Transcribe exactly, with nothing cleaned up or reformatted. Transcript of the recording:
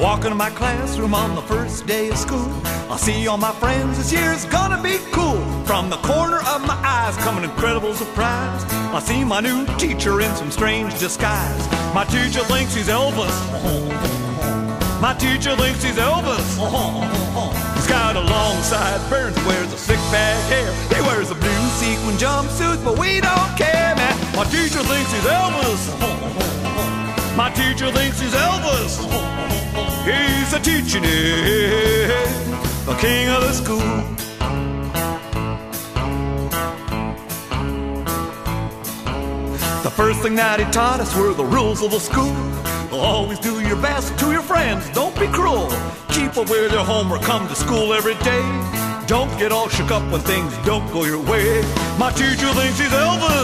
walk into my classroom on the first day of school. I see all my friends, this year's gonna be cool. From the corner of my eyes come an incredible surprise. I see my new teacher in some strange disguise. My teacher thinks he's Elvis. My teacher thinks he's Elvis. He's got a long sideburns, wears a slick back hair. He wears a blue sequin jumpsuit, but we don't care, man. My teacher thinks he's Elvis. My teacher thinks he's Elvis. He's a teaching it, the king of the school. The first thing that he taught us were the rules of the school. Always do your best to your friends, don't be cruel. Keep up with your homework, come to school every day. Don't get all shook up when things don't go your way. My teacher thinks he's Elvis.